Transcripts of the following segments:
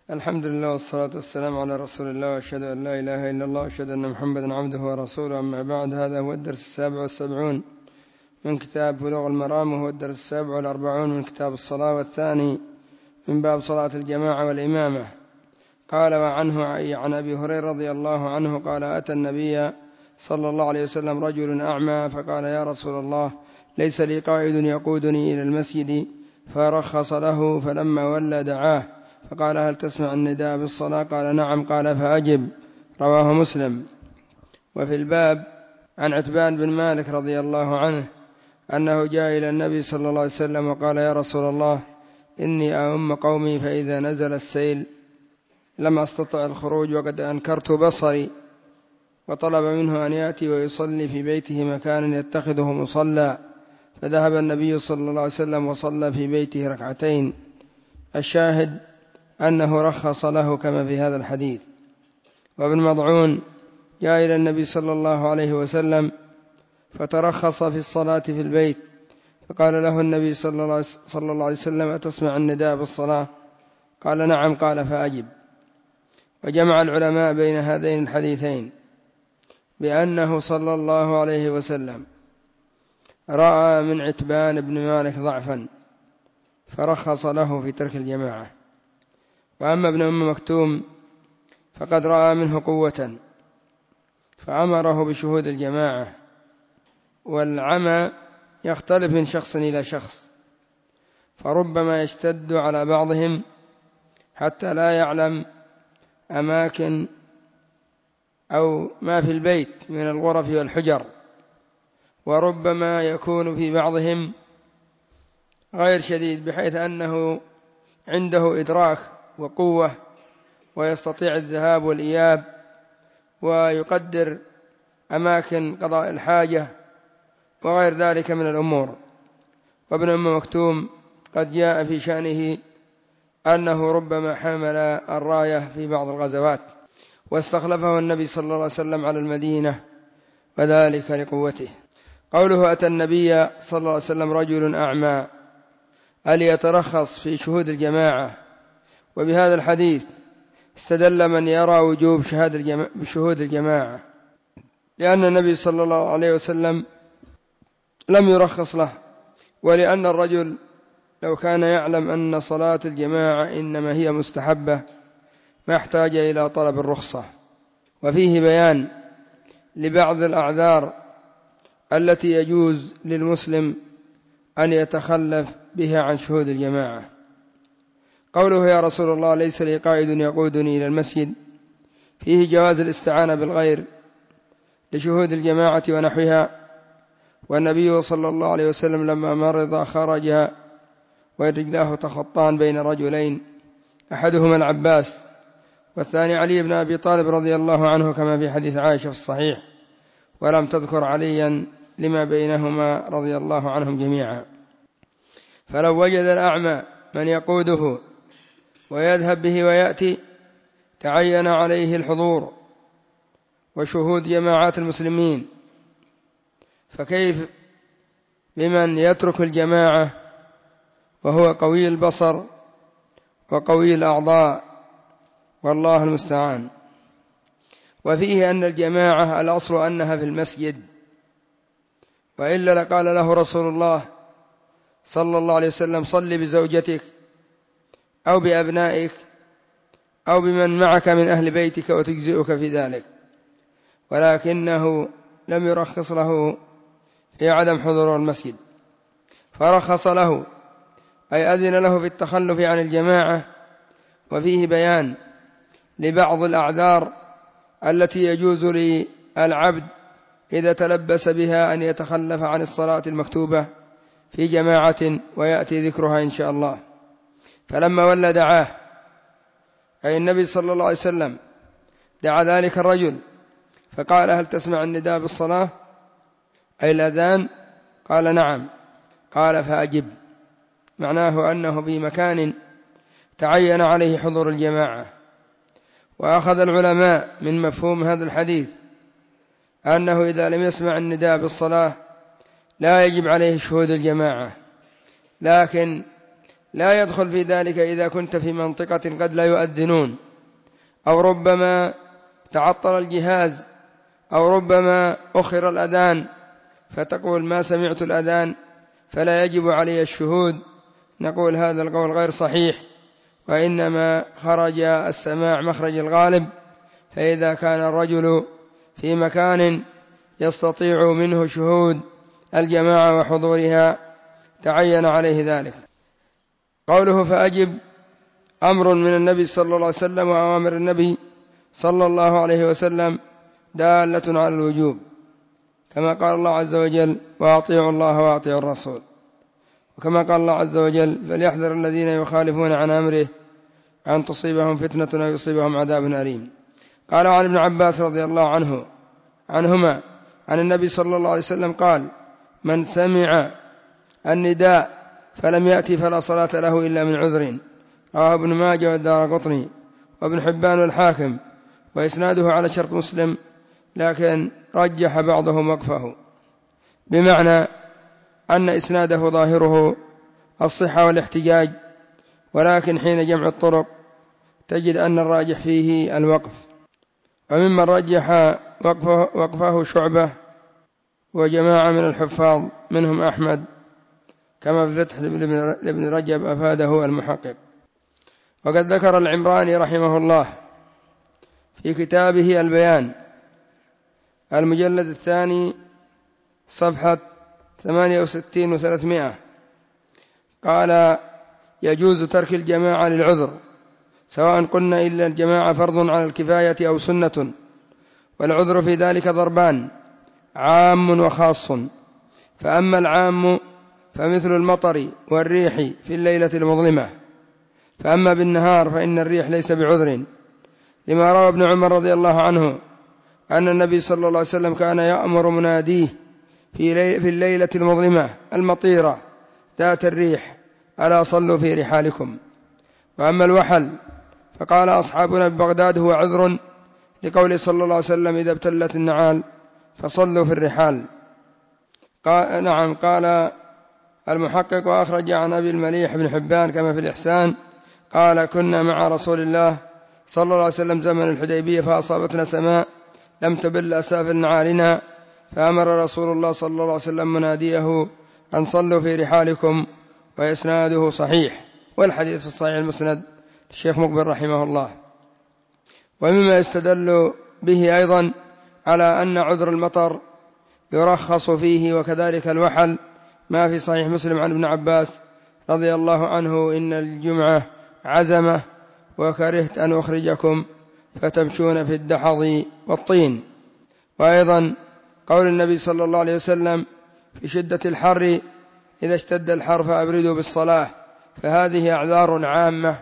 الحمد لله والصلاة والسلام على رسول الله، وأشهد أن لا إله إلا الله، وأشهد أن محمدا عبده ورسوله. أما بعد، هذا هو الدرس 77 من كتاب بلوغ المرام، وهو الدرس 47 من كتاب الصلاة، والثاني من باب صلاة الجماعة والإمامة. قال: وعنه عن أبي هريرة رضي الله عنه قال: أتى النبي صلى الله عليه وسلم رجل أعمى فقال: يا رسول الله، ليس لي قائد يقودني إلى المسجد، فرخص له، فلما ولى دعاه فقال: هل تسمع النداء بالصلاة؟ قال: نعم. قال: فأجب. رواه مسلم. وفي الباب عن عتبان بن مالك رضي الله عنه أنه جاء إلى النبي صلى الله عليه وسلم وقال: يا رسول الله، إني أؤم قومي، فإذا نزل السيل لم أستطع الخروج، وقد أنكرت بصري. وطلب منه أن يأتي ويصلي في بيته مكانا يتخذه مصلى، فذهب النبي صلى الله عليه وسلم وصلى في بيته ركعتين. الشاهد أنه رخص له كما في هذا الحديث. وابن مضعون جاء إلى النبي صلى الله عليه وسلم فترخص في الصلاة في البيت، فقال له النبي صلى الله عليه وسلم: أتسمع النداء بالصلاة؟ قال: نعم. قال: فأجب. وجمع العلماء بين هذين الحديثين بأنه صلى الله عليه وسلم رأى من عتبان بن مالك ضعفا فرخص له في ترك الجماعة. وأما ابن أم مكتوم فقد رأى منه قوة فأمره بشهود الجماعة. والعمى يختلف من شخص إلى شخص، فربما يشتد على بعضهم حتى لا يعلم أماكن أو ما في البيت من الغرف والحجر، وربما يكون في بعضهم غير شديد بحيث أنه عنده إدراك وقوة ويستطيع الذهاب والإياب ويقدر أماكن قضاء الحاجة وغير ذلك من الأمور. وابن أم مكتوم قد جاء في شأنه أنه ربما حمل الراية في بعض الغزوات واستخلفه النبي صلى الله عليه وسلم على المدينة، وذلك لقوته. قوله: أتى النبي صلى الله عليه وسلم رجل أعمى، أليترخص في شهود الجماعة. وبهذا الحديث استدل من يرى وجوب شهود الجماعة، لأن النبي صلى الله عليه وسلم لم يرخص له، ولأن الرجل لو كان يعلم أن صلاة الجماعة إنما هي مستحبة ما احتاج إلى طلب الرخصة. وفيه بيان لبعض الأعذار التي يجوز للمسلم أن يتخلف بها عن شهود الجماعة. قوله: يا رسول الله، ليس لي قائد يقودني إلى المسجد، فيه جواز الاستعانة بالغير لشهود الجماعة ونحوها. والنبي صلى الله عليه وسلم لما مرض خرج ورجلاه تخطان بين رجلين، أحدهما العباس والثاني علي بن أبي طالب رضي الله عنه، كما في حديث عائشة في الصحيح، ولم تذكر عليا لما بينهما رضي الله عنهم جميعا. فلو وجد الأعمى من يقوده ويذهب به ويأتي تعين عليه الحضور وشهود جماعات المسلمين، فكيف بمن يترك الجماعة وهو قوي البصر وقوي الأعضاء؟ والله المستعان. وفيه أن الجماعة الأصل أنها في المسجد، وإلا لقال له رسول الله صلى الله عليه وسلم: صل بزوجتك أو بأبنائك أو بمن معك من أهل بيتك وتجزئك في ذلك. ولكنه لم يرخص له في عدم حضور المسجد، فرخص له أي أذن له في التخلف عن الجماعة. وفيه بيان لبعض الأعذار التي يجوز للعبد إذا تلبس بها أن يتخلف عن الصلاة المكتوبة في جماعة، ويأتي ذكرها إن شاء الله. فلما ولى دعاه، أي النبي صلى الله عليه وسلم دعا ذلك الرجل فقال: هل تسمع النداء بالصلاة؟ أي الأذان. قال: نعم. قال: فأجب. معناه أنه في مكان تعين عليه حضور الجماعة. وأخذ العلماء من مفهوم هذا الحديث أنه إذا لم يسمع النداء بالصلاة لا يجب عليه شهود الجماعة، لكن لا يدخل في ذلك إذا كنت في منطقة قد لا يؤذنون، أو ربما تعطل الجهاز، أو ربما أخر الأذان فتقول ما سمعت الأذان فلا يجب علي الشهود، نقول هذا القول غير صحيح، وإنما خرج السماع مخرج الغالب. فإذا كان الرجل في مكان يستطيع منه شهود الجماعة وحضورها تعين عليه ذلك. قوله فأجب أمر من النبي صلى الله عليه وسلم، وأوامر النبي صلى الله عليه وسلم دالة على الوجوب، كما قال الله عز وجل وأطيعوا الله وأطيعوا الرسول، وكما قال الله عز وجل فليحذر الذين يخالفون عن أمره أن تصيبهم فتنة أو يصيبهم عذاب أليم. قال عن ابن عباس رضي الله عنهما عن النبي صلى الله عليه وسلم قال من سمع النداء فلم يأتي فلا صلاة له إلا من عذر. رواه ابن ماجه والدارقطني وابن حبان والحاكم، وإسناده على شرط مسلم، لكن رجح بعضهم وقفه، بمعنى أن إسناده ظاهره الصحة والاحتجاج، ولكن حين جمع الطرق تجد أن الراجح فيه الوقف. وممن رجح وقفه شعبة وجماعة من الحفاظ منهم أحمد، كما في فتح لابن رجب أفاده المحقق. وقد ذكر العمراني رحمه الله في كتابه البيان المجلد الثاني صفحة 68 و300 قال يجوز ترك الجماعة للعذر، سواء قلنا إلا الجماعة فرض على الكفاية أو سنة، والعذر في ذلك ضربان عام وخاص. فأما العام فمثل المطر والريح في الليلة المظلمة، فأما بالنهار فإن الريح ليس بعذر، لما روى ابن عمر رضي الله عنه أن النبي صلى الله عليه وسلم كان يأمر مناديه في الليلة المظلمة المطيرة ذات الريح ألا صلوا في رحالكم. وأما الوحل فقال أصحابنا ببغداد هو عذر، لقول صلى الله عليه وسلم إذا ابتلت النعال فصلوا في الرحال. قال المحقق وأخرج عن أبي المليح بن حبان كما في الإحسان قال كنا مع رسول الله صلى الله عليه وسلم زمن الحديبية فأصابتنا سماء لم تبل أسافل نعالنا، فأمر رسول الله صلى الله عليه وسلم مناديه أن صلوا في رحالكم، وإسناده صحيح، والحديث في الصحيح المسند الشيخ مقبل رحمه الله. ومما يستدل به أيضا على أن عذر المطر يرخص فيه، وكذلك الوحل ما في صحيح مسلم عن ابن عباس رضي الله عنه إن الجمعة عزمة وكرهت أن أخرجكم فتمشون في الدحض والطين. وأيضا قول النبي صلى الله عليه وسلم في شدة الحر إذا اشتد الحر فأبردوا بالصلاة، فهذه أعذار عامة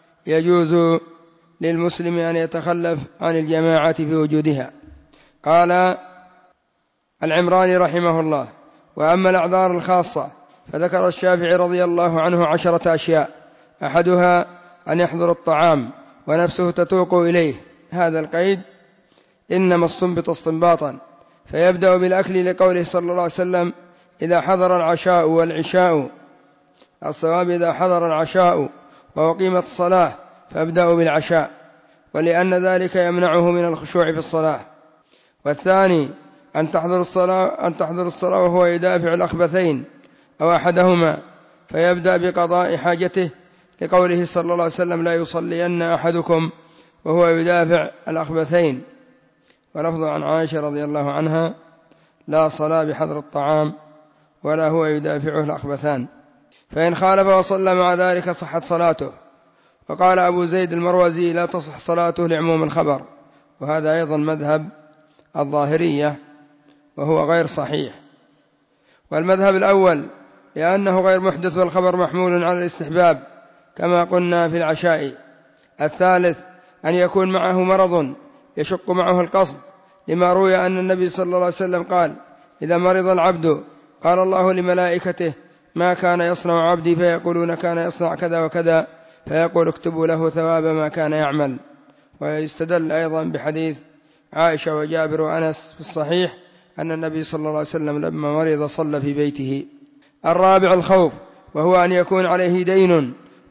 يجوز للمسلم أن يتخلف عن الجماعة في وجودها. قال العمراني رحمه الله وأما الأعذار الخاصة فذكر الشافعي رضي الله عنه 10 أشياء، أحدها أن يحضر الطعام ونفسه تتوق إليه، هذا القيد إنما استنبط استنباطا، فيبدأ بالأكل لقوله صلى الله عليه وسلم إذا حضر العشاء والعشاء، الصواب إذا حضر العشاء وأقيمت الصلاة فابدأوا بالعشاء، ولأن ذلك يمنعه من الخشوع في الصلاة. والثاني أن تحضر الصلاة وهو يدافع الأخبثين أو أحدهما، فيبدأ بقضاء حاجته لقوله صلى الله عليه وسلم لا يصلين أحدكم وهو يدافع الأخبثين. ولفظ عن عائشة رضي الله عنها لا صلاة بحضر الطعام ولا هو يدافعه الأخبثان، فإن خالف وصلى مع ذلك صحت صلاته. وقال أبو زيد المروزي لا تصح صلاته لعموم الخبر، وهذا أيضا مذهب الظاهرية وهو غير صحيح. والمذهب الأول لأنه غير محدث والخبر محمول على الاستحباب كما قلنا في العشاء. الثالث أن يكون معه مرض يشق معه القصد، لما روي أن النبي صلى الله عليه وسلم قال إذا مرض العبد قال الله لملائكته ما كان يصنع عبدي، فيقولون كان يصنع كذا وكذا، فيقول اكتبوا له ثواب ما كان يعمل. ويستدل أيضا بحديث عائشة وجابر وأنس في الصحيح أن النبي صلى الله عليه وسلم لما مرض صلى في بيته. الرابع الخوف، وهو أن يكون عليه دين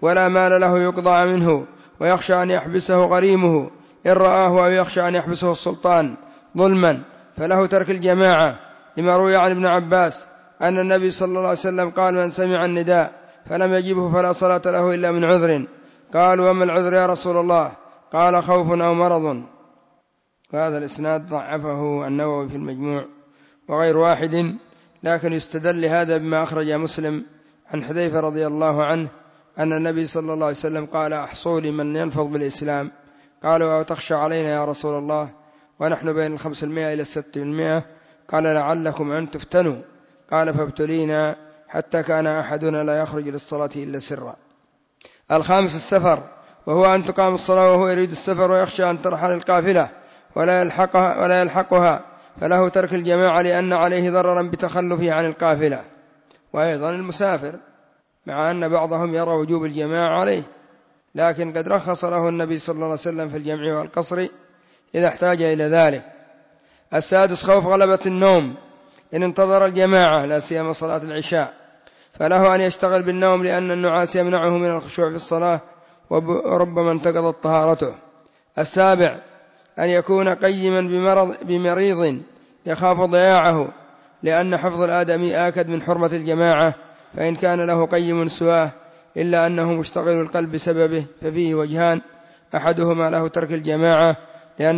ولا مال له يقضى منه، ويخشى أن يحبسه غريمه إن رآه، أو يخشى أن يحبسه السلطان ظلما، فله ترك الجماعة، لما روي عن ابن عباس أن النبي صلى الله عليه وسلم قال: من سمع النداء فلم يجبه فلا صلاة له إلا من عذر. قالوا: وما العذر يا رسول الله؟ قال: خوف أو مرض. وهذا الإسناد ضعفه النووي في المجموع وغير واحد، لكن يستدل لهذا بما أخرج مسلم عن حذيفة رضي الله عنه أن النبي صلى الله عليه وسلم قال: أحصوا لي من ينفض بالإسلام. قالوا: أو تخشى علينا يا رسول الله ونحن بين 500 إلى 600؟ قال: لعلكم أن تفتنوا. قال: فابتلينا حتى كان أحدنا لا يخرج للصلاة إلا سرا. الخامس السفر، وهو أن تقام الصلاة وهو يريد السفر ويخشى أن ترحل القافلة ولا يلحقها، فله ترك الجماعة لأن عليه ضررا بتخلفه عن القافلة. وأيضا المسافر، مع أن بعضهم يرى وجوب الجماعة عليه، لكن قد رخص له النبي صلى الله عليه وسلم في الجمع والقصر إذا احتاج إلى ذلك. السادس خوف غلبة النوم إن انتظر الجماعة، لا سيما صلاة العشاء، فله أن يشتغل بالنوم لأن النعاس يمنعه من الخشوع في الصلاة وربما انتقضت طهارته. السابع أن يكون قيما بمريض يخاف ضياعه، لأن حفظ الآدمي آكد من حرمة الجماعة، فإن كان له قيم سواه إلا أنه مشتغل القلب بسببه ففيه وجهان: أحدهما له ترك الجماعة لأن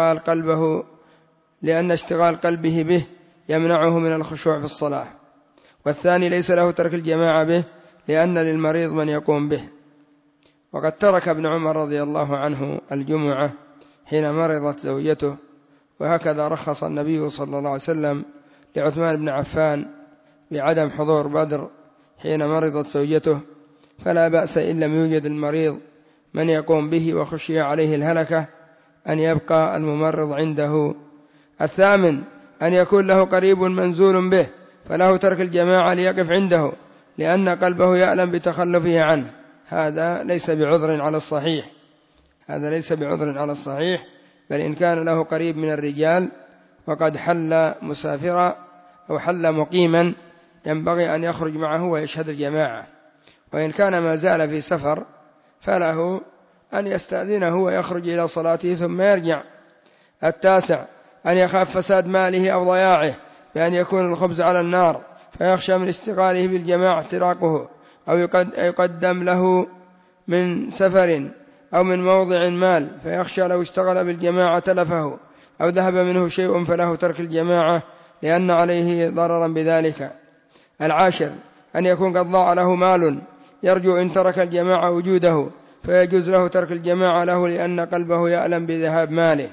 اشتغال قلبه به يمنعه من الخشوع في الصلاة، والثاني ليس له ترك الجماعة به لأن للمريض من يقوم به. وقد ترك ابن عمر رضي الله عنه الجمعة حين مرضت زوجته، وهكذا رخص النبي صلى الله عليه وسلم لعثمان بن عفان بعدم حضور بدر حين مرضت زوجته، فلا بأس إن لم يوجد المريض من يقوم به وخشي عليه الهلكة أن يبقى الممرض عنده. الثامن أن يكون له قريب منزول به، فله ترك الجماعة ليقف عنده لأن قلبه يألم بتخلفه عنه. هذا ليس بعذر على الصحيح، بل إن كان له قريب من الرجال وقد حل مسافرا أو حل مقيما ينبغي أن يخرج معه ويشهد الجماعة، وإن كان ما زال في سفر فله أن يستأذنه ويخرج إلى صلاته ثم يرجع. التاسع أن يخاف فساد ماله أو ضياعه بأن يكون الخبز على النار، فيخشى من اشتغاله بالجماعة احتراقه، أو يقدم له من سفر أو من موضع مال، فيخشى لو اشتغل بالجماعة تلفه أو ذهب منه شيء، فله ترك الجماعة لأن عليه ضررا بذلك. العاشر أن يكون قد ضاع له مال يرجو إن ترك الجماعة وجوده، فيجوز له ترك الجماعة له لأن قلبه يألم بذهاب ماله.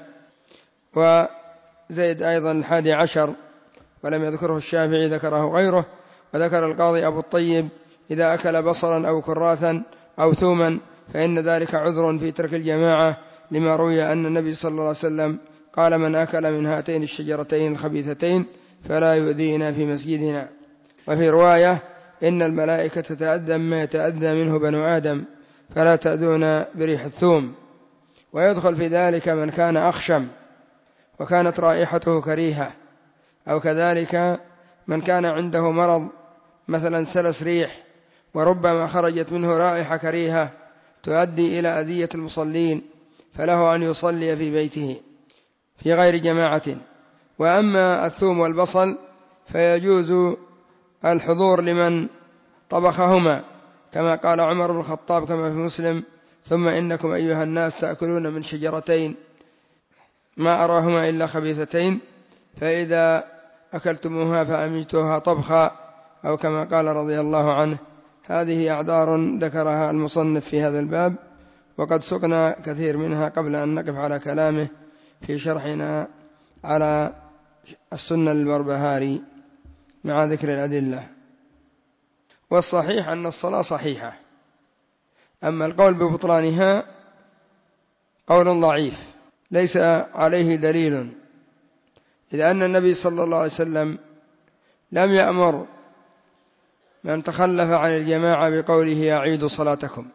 وزيد أيضا 11 ولم يذكره الشافعي، ذكره غيره، وذكر القاضي أبو الطيب: إذا أكل بصلا أو كراثا أو ثوما فإن ذلك عذر في ترك الجماعة، لما روي أن النبي صلى الله عليه وسلم قال: من أكل من هاتين الشجرتين الخبيثتين فلا يؤذينا في مسجدنا. وفي رواية: إن الملائكة تتأذى ما يتأذى منه بنو آدم فلا تأذون بريح الثوم. ويدخل في ذلك من كان أخشم وكانت رائحته كريهة، أو كذلك من كان عنده مرض مثلا سلس ريح وربما خرجت منه رائحة كريهة تؤدي إلى أذية المصلين، فله أن يصلي في بيته في غير جماعة. وأما الثوم والبصل فيجوز الحضور لمن طبخهما، كما قال عمر بن الخطاب كما في مسلم: ثم إنكم أيها الناس تأكلون من شجرتين ما أراهما إلا خبيثتين، فإذا أكلتموها فأميتوها طبخا، أو كما قال رضي الله عنه. هذه أعذار ذكرها المصنف في هذا الباب، وقد سقنا كثير منها قبل أن نقف على كلامه في شرحنا على السنة البربهاري مع ذكر الأدلة. والصحيح أن الصلاة صحيحة، أما القول ببطلانها قول ضعيف ليس عليه دليل، إذ أن النبي صلى الله عليه وسلم لم يأمر من تخلف عن الجماعة بقوله أعيدوا صلاتكم،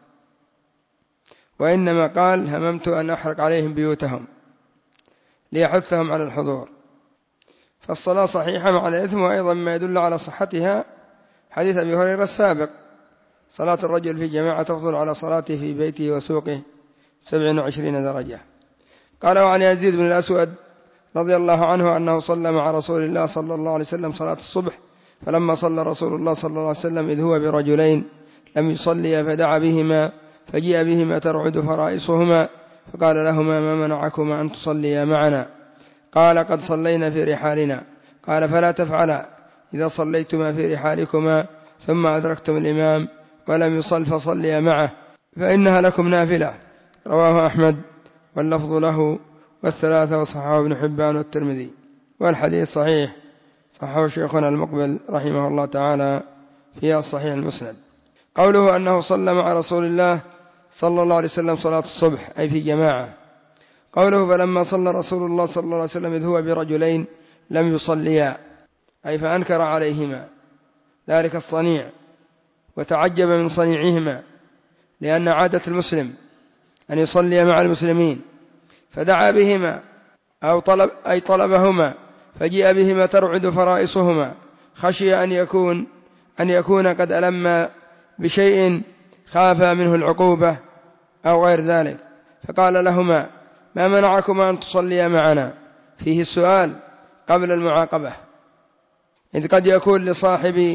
وإنما قال: هممت أن أحرق عليهم بيوتهم ليحثهم على الحضور. فالصلاة صحيحة مع الإثم. وأيضا ما يدل على صحتها حديث أبي هريرة السابق صلاة الرجل في جماعة تفضل على صلاته في بيته وسوقه 27 درجة. قال وعن يزيد بن الأسود رضي الله عنه أنه صلى مع رسول الله صلى الله عليه وسلم صلاة الصبح، فلما صلى رسول الله صلى الله عليه وسلم إذ هو برجلين لم يصليا فدعا بهما فجيء بهما ترعد فرائصهما فقال لهما ما منعكما أن تصليا معنا؟ قال قد صلينا في رحالنا. قال فلا تفعلا إذا صليتما في رحالكما ثم أدركتم الإمام ولم يصل فصليا معه فإنها لكم نافلة. رواه أحمد واللفظ له والثلاثة وصححه ابن حبان والترمذي، والحديث صحيح، صححه شيخنا المقبل رحمه الله تعالى في الصحيح المسند. قوله أنه صلى مع رسول الله صلى الله عليه وسلم صلاة الصبح أي في جماعة. قوله فلما صلى رسول الله صلى الله عليه وسلم إذ هو برجلين لم يصليا أي فأنكر عليهما ذلك الصنيع وتعجب من صنيعهما، لأن عادة المسلم أن يصلي مع المسلمين، فدعا بهما أو طلبهما فجيء بهما ترعد فرائصهما، خشي أن يكون قد ألم بشيء خاف منه العقوبة أو غير ذلك، فقال لهما ما منعكما أن تصليا معنا؟ فيه السؤال قبل المعاقبة، إذ قد يكون لصاحب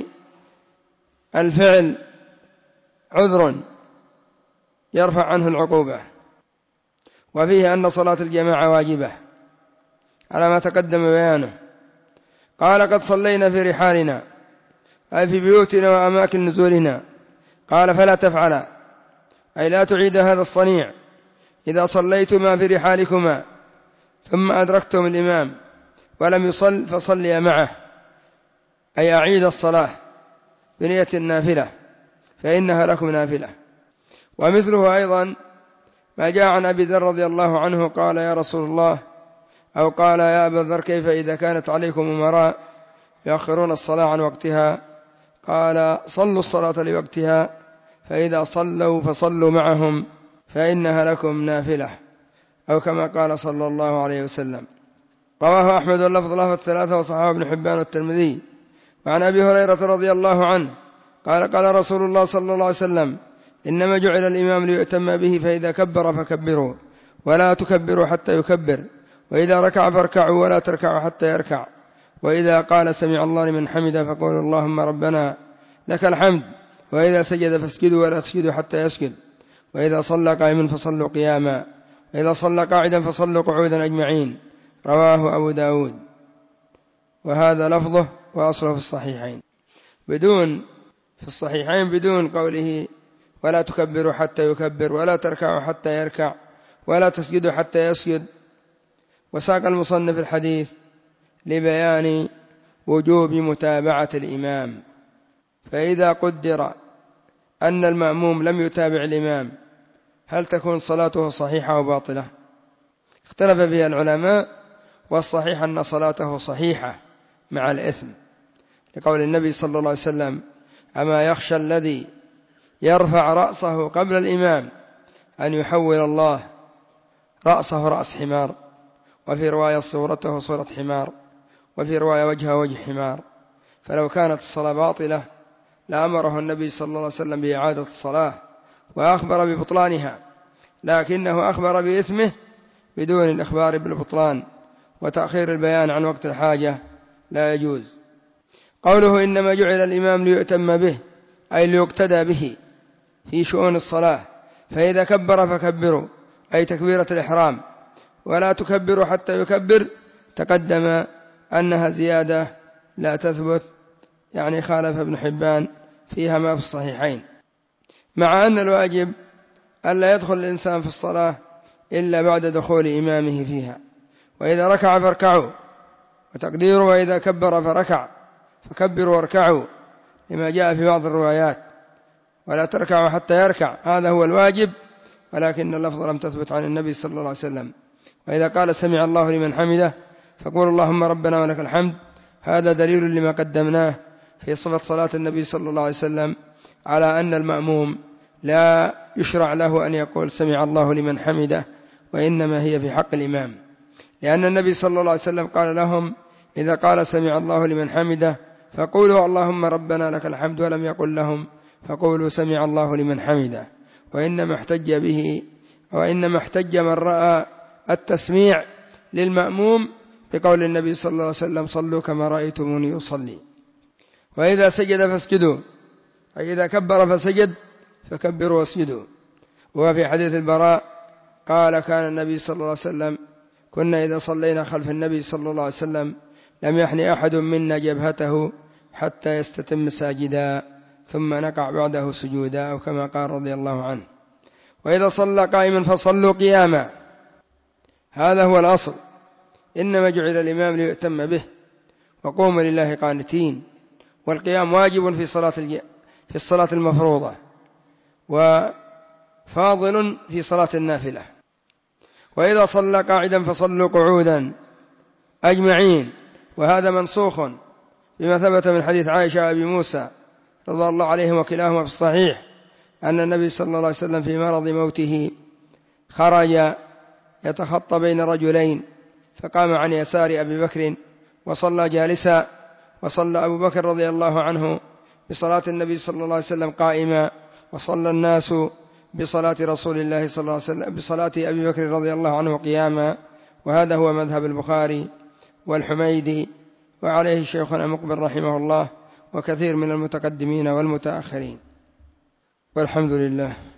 الفعل عذر يرفع عنه العقوبة. وفيه أن صلاة الجماعة واجبة على ما تقدم بيانه. قال قد صلينا في رحالنا أي في بيوتنا وأماكن نزولنا. قال فلا تفعلا أي لا تعيد هذا الصنيع إذا صليتما في رحالكما ثم أدركتم الإمام ولم يصل فصليا معه، أي أعيد الصلاة بنية النافلة فإنها لكم نافلة. ومثله أيضا ما جاء عن أبي ذر رضي الله عنه قال يا رسول الله أو قال يا أبا ذر كيف إذا كانت عليكم أمراء يؤخرون الصلاة عن وقتها؟ قال صلوا الصلاة لوقتها، فإذا صلوا فصلوا معهم فإنها لكم نافلة، أو كما قال صلى الله عليه وسلم. رواه أحمد واللفظ له الثلاثة وصححه ابن حبان والترمذي. وعن أبي هريرة رضي الله عنه قال قال رسول الله صلى الله عليه وسلم إنما جعل الإمام ليؤتم به، فإذا كبر فكبروا ولا تكبروا حتى يكبر، وإذا ركع فاركعوا ولا تركعوا حتى يركع، وإذا قال سمع الله لمن حمده فقولوا اللهم ربنا لك الحمد، وإذا سجد فاسجدوا ولا تسجدوا حتى يسجد، وإذا صلى قائما فصلوا قياما، وإذا صلى قاعدا فصلوا قعودا أجمعين. رواه أبو داود. وهذا لفظه وأصله في الصحيحين بدون قوله ولا تكبروا حتى يكبر ولا تركعوا حتى يركع ولا تسجدوا حتى يسجد. وساق المصنف الحديث لبيان وجوب متابعة الإمام، فإذا قدر أن المأموم لم يتابع الإمام هل تكون صلاته صحيحة أو باطلة؟ اختلف فيها العلماء، والصحيح أن صلاته صحيحة مع الإثم، لقول النبي صلى الله عليه وسلم أما يخشى الذي يرفع رأسه قبل الإمام أن يحول الله رأسه رأس حمار، وفي رواية صورته صورة حمار، وفي رواية وجهه وجه حمار. فلو كانت الصلاة باطلة لأمره النبي صلى الله عليه وسلم بإعادة الصلاة وأخبر ببطلانها، لكنه أخبر بإثمه بدون الإخبار بالبطلان، وتأخير البيان عن وقت الحاجة لا يجوز. قوله إنما جعل الإمام ليؤتم به أي ليقتدى به في شؤون الصلاة، فإذا كبر فكبروا أي تكبيرة الإحرام، ولا تكبروا حتى يكبر تقدم أنها زيادة لا تثبت، يعني خالف ابن حبان فيها ما في الصحيحين، مع أن الواجب ألا يدخل الإنسان في الصلاة إلا بعد دخول إمامه فيها. وإذا ركع فاركعوا، وتقديره وإذا كبر فركع فكبروا واركعوا، لما جاء في بعض الروايات ولا تركعوا حتى يركع، هذا هو الواجب، ولكن اللفظ لم تثبت عن النبي صلى الله عليه وسلم. وإذا قال سمع الله لمن حمده فقول اللهم ربنا ولك الحمد، هذا دليل لما قدمناه في صفة صلاة النبي صلى الله عليه وسلم على أن المأموم لا يشرع له أن يقول سمع الله لمن حمده، وإنما هي في حق الإمام، لأن النبي صلى الله عليه وسلم قال لهم إذا قال سمع الله لمن حمده فقولوا اللهم ربنا لك الحمد، ولم يقل لهم فقولوا سمع الله لمن حمده. وإنما احتج من رأى التسميع للمأموم بقول النبي صلى الله عليه وسلم صلوا كما رأيتموني أصلي. وإذا سجد فاسجدوا، أي إذا كبر فسجد فكبروا واسجدوا. وفي حديث البراء قال كان النبي صلى الله عليه وسلم كنا إذا صلينا خلف النبي صلى الله عليه وسلم لم يحن أحد منا جبهته حتى يستتم ساجدا ثم نقع بعده سجودا، أو كما قال رضي الله عنه. وإذا صلى قائما فصلوا قياما، هذا هو الأصل، إنما جعل الإمام ليؤتم به، وقوموا لله قانتين. والقيام واجب في الصلاة المفروضة، وفاضل في صلاة النافلة. وإذا صلى قاعدا فصلوا قعودا أجمعين، وهذا منسوخ بما ثبت من حديث عائشة أبي موسى رضي الله عنهم وكلاهما في الصحيح أن النبي صلى الله عليه وسلم في مرض موته خرج يتخطى بين رجلين، فقام عن يسار أبي بكر وصلى جالسا، وصلى أبو بكر رضي الله عنه بصلاة النبي صلى الله عليه وسلم قائما، وصلى الناس بصلاة رسول الله صلى الله عليه وسلم بصلاة أبي بكر رضي الله عنه قياما. وهذا هو مذهب البخاري والحميدي، وعليه شيخنا مقبل رحمه الله وكثير من المتقدمين والمتأخرين، والحمد لله.